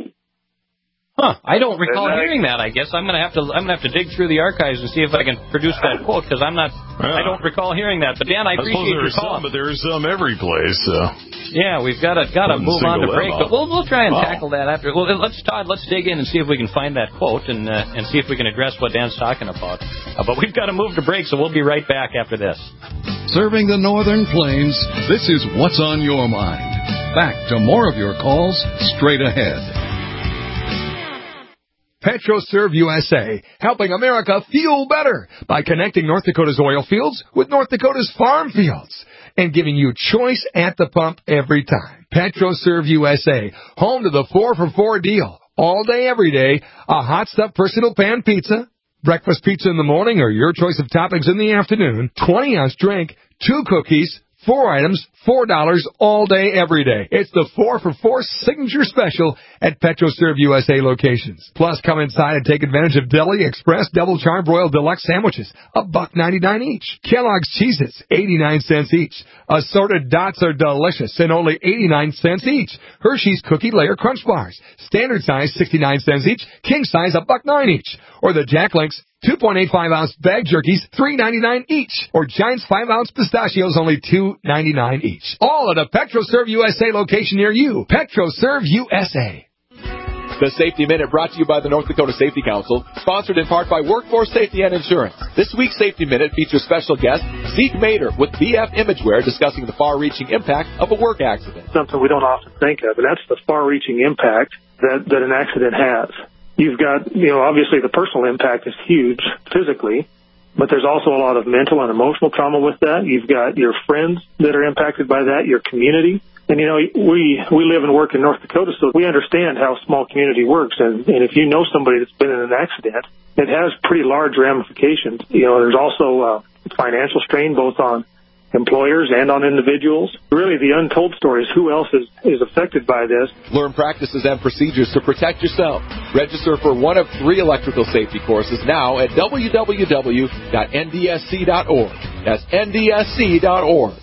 Huh? I don't recall I, hearing that. I guess I'm gonna have to. I'm gonna have to dig through the archives and see if I can produce that quote, because I'm not. Yeah. I don't recall hearing that. But Dan, I, I appreciate your call. Some, but there's some every place. So. Yeah, we've got to got to move on to break, but we'll we'll try and wow. tackle that after. Well, let's Todd, let's dig in and see if we can find that quote and uh, and see if we can address what Dan's talking about. Uh, but we've got to move to break, so we'll be right back after this. Serving the Northern Plains, this is What's on Your Mind. Back to more of your calls straight ahead. PetroServe U S A, helping America feel better by connecting North Dakota's oil fields with North Dakota's farm fields and giving you choice at the pump every time. PetroServe U S A, home to the four for four deal. all day, every day. A hot stuff versatile pan pizza, breakfast pizza in the morning, or your choice of toppings in the afternoon. twenty ounce drink, two cookies, four items, four dollars all day, every day. It's the four for four signature special at PetroServe U S A locations. Plus, come inside and take advantage of Deli Express Double Charbroiled Deluxe sandwiches, a buck ninety-nine each. Kellogg's Cheez-Its, eighty-nine cents each. Assorted Dots are delicious and only eighty-nine cents each. Hershey's Cookie Layer Crunch Bars, standard size, sixty-nine cents each. King size, a buck nine each. Or the Jack Links two point eight five ounce bag jerkies, three ninety-nine each. Or Giant's five ounce pistachios, only two ninety-nine each. All at a PetroServe U S A location near you. PetroServe U S A. The Safety Minute brought to you by the North Dakota Safety Council, sponsored in part by Workforce Safety and Insurance. This week's Safety Minute features special guest Zeke Mader with B F Imageware discussing the far-reaching impact of a work accident. Something we don't often think of, and that's the far-reaching impact that, that an accident has. You've got, you know, obviously the personal impact is huge physically, but there's also a lot of mental and emotional trauma with that. You've got your friends that are impacted by that, your community. And, you know, we we live and work in North Dakota, so we understand how a small community works. And, and if you know somebody that's been in an accident, it has pretty large ramifications. You know, there's also uh, financial strain both on employers and on individuals. Really, the untold story is who else is, is affected by this. Learn practices and procedures to protect yourself. Register for one of three electrical safety courses now at w w w dot n d s c dot org. That's n d s c dot org.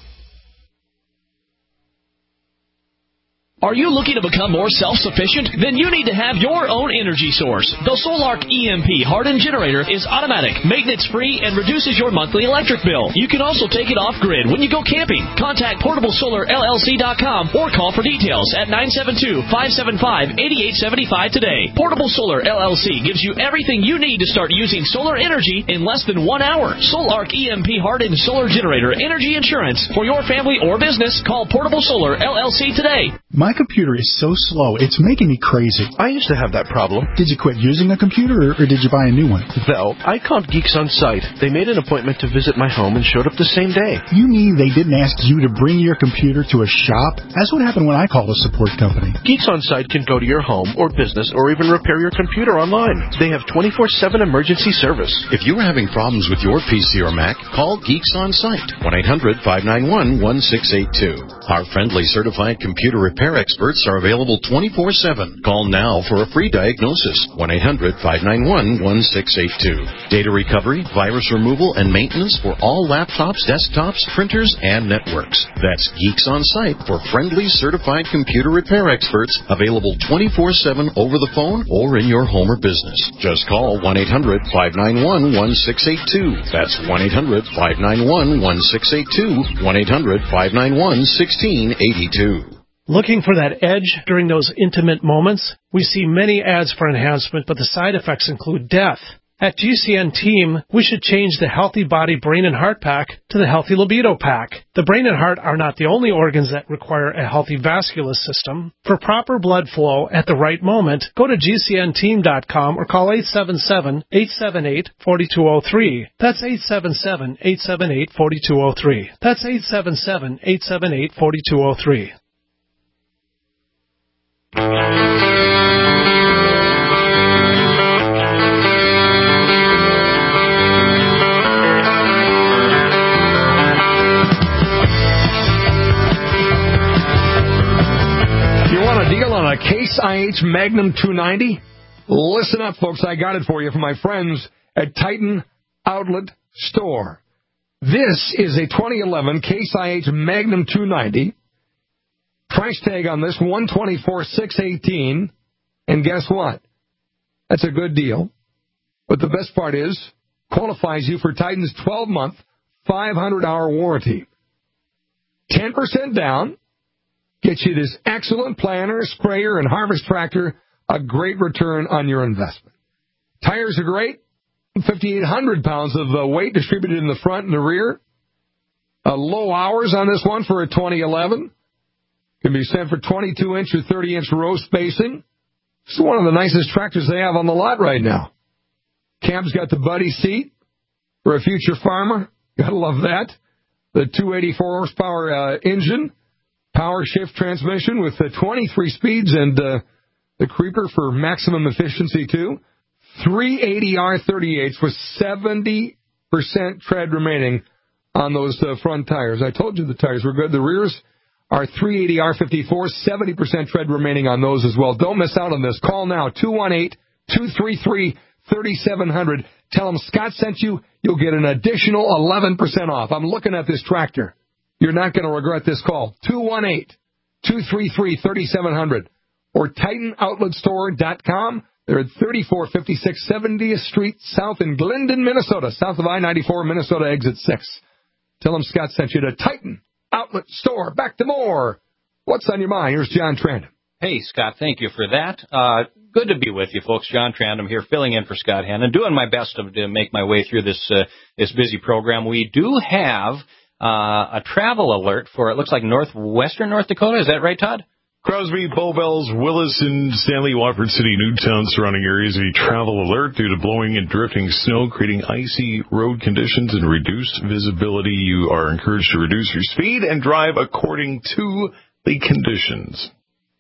Are you looking to become more self-sufficient? Then you need to have your own energy source. The Solark E M P hardened generator is automatic, maintenance-free, and reduces your monthly electric bill. You can also take it off-grid when you go camping. Contact portable solar l l c dot com or call for details at nine seven two, five seven five, eight eight seven five today. Portable Solar L L C gives you everything you need to start using solar energy in less than one hour. Solark E M P hardened solar generator energy insurance for your family or business. Call Portable Solar L L C today. My computer is so slow, it's making me crazy. I used to have that problem. Did you quit using a computer, or, or did you buy a new one? No, I called Geeks On Site. They made an appointment to visit my home and showed up the same day. You mean they didn't ask you to bring your computer to a shop? That's what happened when I called a support company. Geeks On Site can go to your home or business or even repair your computer online. They have twenty-four seven emergency service. If you're having problems with your P C or Mac, call Geeks On Site, one eight hundred, five nine one, one six eight two. Our friendly certified computer repair experts are available twenty-four seven. Call now for a free diagnosis, one eight hundred, five nine one, one six eight two. Data recovery, virus removal, and maintenance for all laptops, desktops, printers, and networks. That's Geeks On Site for friendly certified computer repair experts, available twenty-four seven over the phone or in your home or business. Just call one eight hundred, five nine one, one six eight two. That's one eight hundred, five nine one, one six eight two, one eight hundred, five nine one, one six eight two. Looking for that edge during those intimate moments? We see many ads for enhancement, but the side effects include death. At G C N Team, we should change the Healthy Body Brain and Heart Pack to the Healthy Libido Pack. The brain and heart are not the only organs that require a healthy vascular system. For proper blood flow at the right moment, go to G C N team dot com or call eight seven seven, eight seven eight, four two zero three. That's eight seven seven, eight seven eight, four two zero three. That's eight seven seven, eight seven eight, four two zero three. Deal on a Case I H Magnum two ninety? Listen up, folks. I got it for you from my friends at Titan Outlet Store. This is a twenty eleven Case I H Magnum two ninety. Price tag on this, one hundred twenty-four thousand six hundred eighteen dollars. And guess what? That's a good deal. But the best part is, qualifies you for Titan's twelve month, five hundred hour warranty. ten percent down. Get you this excellent planter, sprayer, and harvest tractor, a great return on your investment. Tires are great, five thousand eight hundred pounds of uh, weight distributed in the front and the rear. Uh, low hours on this one for a twenty eleven. Can be sent for twenty-two inch or thirty inch row spacing. It's one of the nicest tractors they have on the lot right now. Cam's got the buddy seat for a future farmer. Gotta love that. The two hundred eighty-four horsepower uh, engine. Power shift transmission with uh, twenty-three speeds and uh, the creeper for maximum efficiency, too. three eighty R thirty-eights with seventy percent tread remaining on those uh, front tires. I told you the tires were good. The rears are three eighty R fifty-four, seventy percent tread remaining on those as well. Don't miss out on this. Call now, two one eight, two three three, three seven zero zero. Tell them Scott sent you. You'll get an additional eleven percent off. I'm looking at this tractor. You're not going to regret this call. two one eight, two three three, three seven zero zero or Titan Outlet Store dot com. They're at thirty-four fifty-six seventieth Street South in Glendon, Minnesota, south of I ninety-four, Minnesota exit six. Tell them Scott sent you to Titan Outlet Store. Back to more. What's on your mind? Here's John Trandom. Hey, Scott, thank you for that. Uh, good to be with you, folks. John Trandom here, filling in for Scott Hannon, doing my best to, to make my way through this uh, this busy program. We do have uh, a travel alert for, it looks like, northwestern North Dakota. Is that right, Todd? Crosby, Bowbells, Willis, and Stanley, Wofford City, Newtown, surrounding areas of a travel alert due to blowing and drifting snow, creating icy road conditions and reduced visibility. You are encouraged to reduce your speed and drive according to the conditions.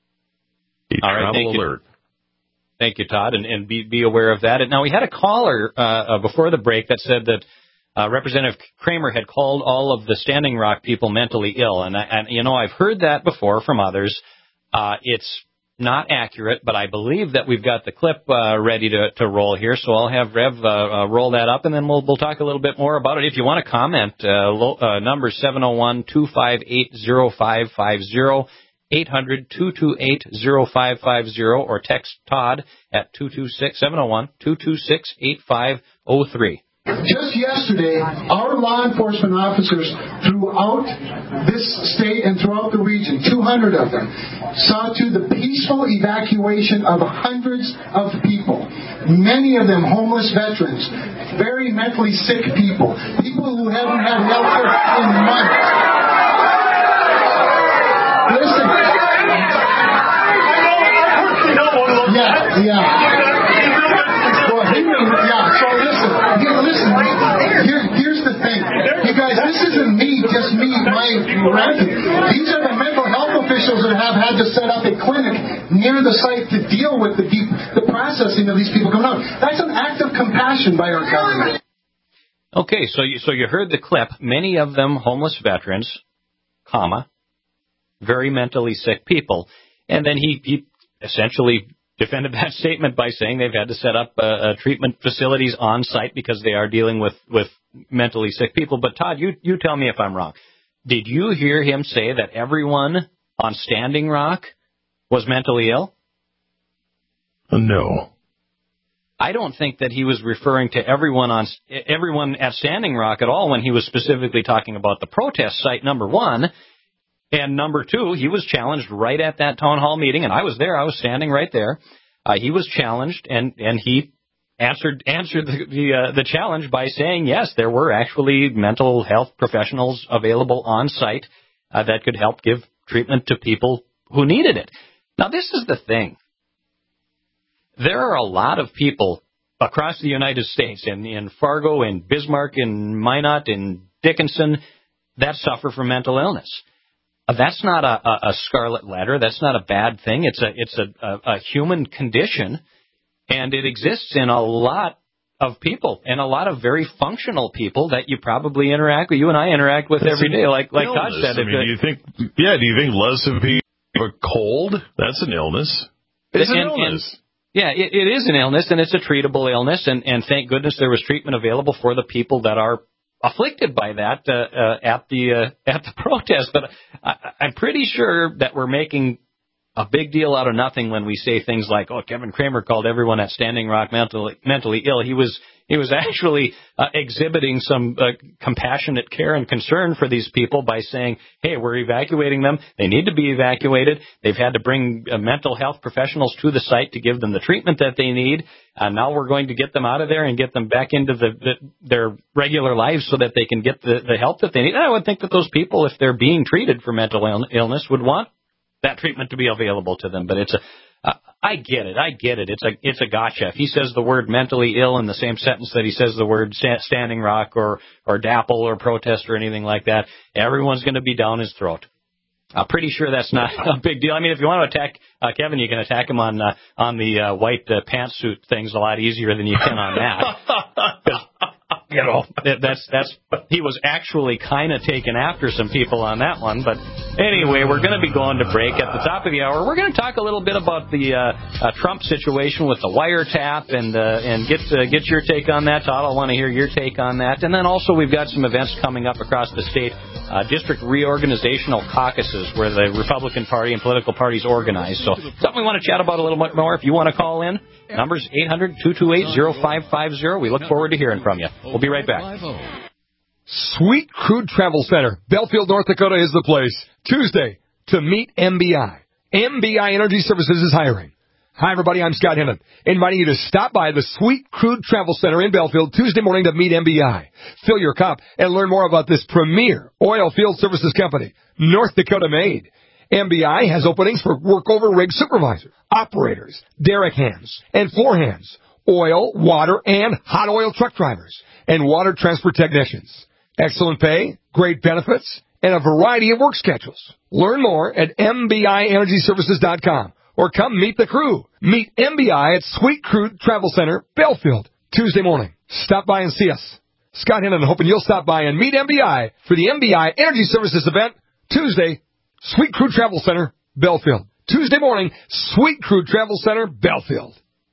A All right, travel thank alert. You. Thank you, Todd, and, and be, be aware of that. And now, we had a caller uh, uh, before the break that said that uh, Representative Kramer had called all of the Standing Rock people mentally ill. And, I, and you know, I've heard that before from others. Uh, it's not accurate, but I believe that we've got the clip uh, ready to, to roll here, so I'll have Rev uh, uh, roll that up, and then we'll, we'll talk a little bit more about it. If you want to comment, uh, lo- uh, number seven oh one, two five eight, oh five five oh, eight hundred, two two eight, oh five five oh, or text Todd at two two six, seven oh one, two two six, eight five oh three. Just yesterday, our law enforcement officers throughout this state and throughout the region, two hundred of them, saw to the peaceful evacuation of hundreds of people, many of them homeless veterans, very mentally sick people, people who haven't had health care in months. Listen. Yeah, yeah. Well, yeah, so listen. Listen, here, here's the thing. You guys, this isn't me, just me, my ranting. These are the mental health officials that have had to set up a clinic near the site to deal with the deep, the processing of these people coming out. That's an act of compassion by our government. Okay, so you, so you heard the clip. Many of them homeless veterans, comma, very mentally sick people. And then he, he essentially defended that statement by saying they've had to set up uh, uh, treatment facilities on site because they are dealing with, with mentally sick people. But, Todd, you, you tell me if I'm wrong. Did you hear him say that everyone on Standing Rock was mentally ill? No. I don't think that he was referring to everyone on everyone at Standing Rock at all when he was specifically talking about the protest site, number one. And number two, he was challenged right at that town hall meeting, and I was there. I was standing right there. Uh, he was challenged, and, and he answered answered the the, uh, the challenge by saying, yes, there were actually mental health professionals available on site uh, that could help give treatment to people who needed it. Now, this is the thing. There are a lot of people across the United States, in, in Fargo, in Bismarck, in Minot, in Dickinson, that suffer from mental illness. That's not a, a, a scarlet letter. That's not a bad thing. It's a it's a, a, a human condition, and it exists in a lot of people, and a lot of very functional people that you probably interact with. You and I interact with That's every day, like like Todd said. I mean, do you think? Yeah, do you think less of people have a cold? That's an illness. It's an and, illness. And, yeah, it, it is an illness, and it's a treatable illness, and, and thank goodness there was treatment available for the people that are afflicted by that uh, uh, at the uh, at the protest. But I, I'm pretty sure that we're making a big deal out of nothing when we say things like, "Oh, Kevin Kramer called everyone at Standing Rock mentally mentally ill." He was he was actually uh, exhibiting some uh, compassionate care and concern for these people by saying, "Hey, we're evacuating them. They need to be evacuated. They've had to bring uh, mental health professionals to the site to give them the treatment that they need. And now we're going to get them out of there and get them back into the, the, their regular lives so that they can get the, the help that they need." And I would think that those people, if they're being treated for mental ill- illness, would want that treatment to be available to them. But it's a, uh, I get it, I get it. It's a, it's a gotcha. If he says the word mentally ill in the same sentence that he says the word sta- Standing Rock or, or D A P P L or protest or anything like that, everyone's going to be down his throat. I'm pretty sure that's not a big deal. I mean, if you want to attack uh, Kevin, you can attack him on uh, on the uh, white uh, pantsuit things a lot easier than you can on that. You know, that's that's he was actually kind of taken after some people on that one. But anyway, we're going to be going to break at the top of the hour. We're going to talk a little bit about the uh, uh, Trump situation with the wiretap and uh, and get uh, get your take on that. Todd, I want to hear your take on that. And then also we've got some events coming up across the state, uh, district reorganizational caucuses where the Republican Party and political parties organize. So something we want to chat about a little bit more. If you want to call in, number's eight hundred, two two eight, oh five five oh. We look forward to hearing from you. We'll be right back. Sweet Crude Travel Center, Belfield, North Dakota is the place. Tuesday to meet M B I. M B I Energy Services is hiring. Hi, everybody. I'm Scott Hennon, inviting you to stop by the Sweet Crude Travel Center in Belfield Tuesday morning to meet M B I. Fill your cup and learn more about this premier oil field services company, North Dakota made. M B I has openings for workover rig supervisors, operators, derrick hands, and floor hands, oil, water, and hot oil truck drivers, and water transport technicians. Excellent pay, great benefits, and a variety of work schedules. Learn more at M B I energy services dot com or come meet the crew. Meet M B I at Sweet Crude Travel Center, Belfield, Tuesday morning. Stop by and see us. Scott Hennon hoping you'll stop by and meet M B I for the M B I Energy Services event Tuesday, Sweet Crude Travel Center, Belfield. Tuesday morning, Sweet Crude Travel Center, Belfield.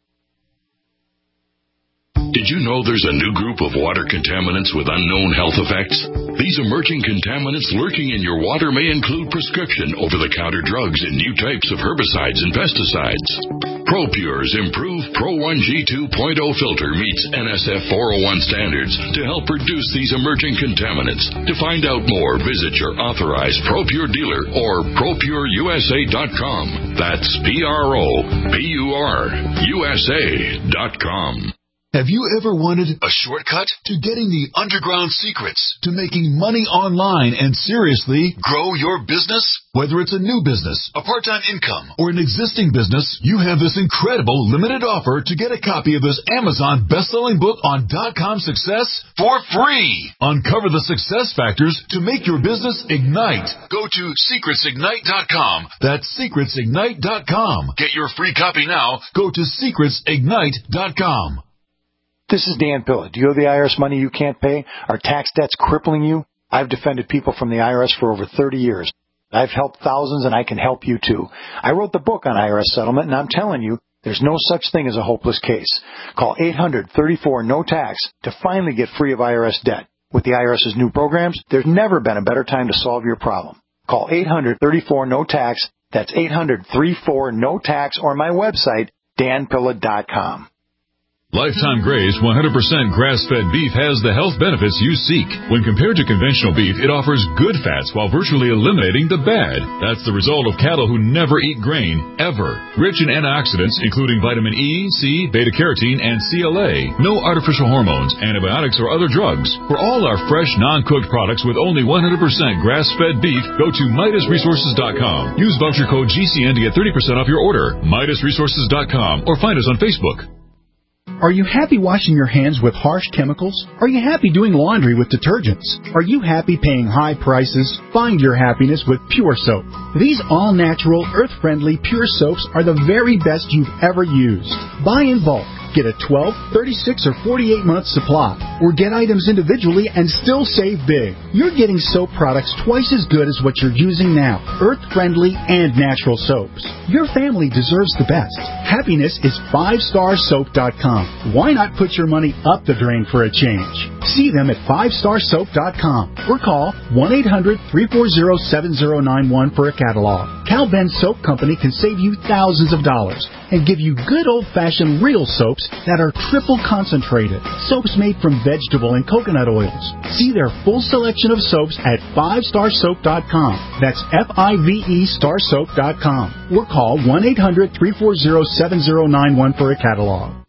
Did you know there's a new group of water contaminants with unknown health effects? These emerging contaminants lurking in your water may include prescription over-the-counter drugs and new types of herbicides and pesticides. ProPure's improved Pro one G two point oh filter meets N S F four oh one standards to help reduce these emerging contaminants. To find out more, visit your authorized ProPure dealer or Pro Pure U S A dot com. That's P R O P U R U S A dot com. Have you ever wanted a shortcut to getting the underground secrets to making money online and seriously grow your business? Whether it's a new business, a part-time income, or an existing business, you have this incredible limited offer to get a copy of this Amazon best-selling book on dot-com success for free. Uncover the success factors to make your business ignite. Go to secrets ignite dot com. That's secrets ignite dot com. Get your free copy now. Go to secrets ignite dot com. This is Dan Pilla. Do you owe the I R S money you can't pay? Are tax debts crippling you? I've defended people from the I R S for over thirty years. I've helped thousands, and I can help you, too. I wrote the book on I R S settlement, and I'm telling you, there's no such thing as a hopeless case. Call eight hundred, thirty-four, no tax to finally get free of I R S debt. With the IRS's new programs, there's never been a better time to solve your problem. Call eight hundred, thirty-four, no tax. That's eight hundred, thirty-four, no tax, or my website, dan pilla dot com. Lifetime Graze one hundred percent grass-fed beef has the health benefits you seek. When compared to conventional beef, it offers good fats while virtually eliminating the bad. That's the result of cattle who never eat grain, ever. Rich in antioxidants, including vitamin E, C, beta-carotene, and C L A. No artificial hormones, antibiotics, or other drugs. For all our fresh, non-cooked products with only one hundred percent grass-fed beef, go to Midas Resources dot com. Use voucher code G C N to get thirty percent off your order. Midas Resources dot com or find us on Facebook. Are you happy washing your hands with harsh chemicals? Are you happy doing laundry with detergents? Are you happy paying high prices? Find your happiness with Pure Soap. These all-natural, earth-friendly Pure Soaps are the very best you've ever used. Buy in bulk. Get a twelve, thirty-six, or forty-eight month supply, or get items individually and still save big. You're getting soap products twice as good as what you're using now, earth-friendly and natural soaps. Your family deserves the best. Happiness is five star soap dot com. Why not put your money up the drain for a change? See them at five star soap dot com or call one eight hundred, three four zero, seven zero nine one for a catalog. Cal Ben Soap Company can save you thousands of dollars and give you good old-fashioned real soaps that are triple concentrated. Soaps made from vegetable and coconut oils. See their full selection of soaps at five star soap dot com. That's F I V E star soap dot com. Or call one eight hundred, three four zero, seven zero nine one for a catalog.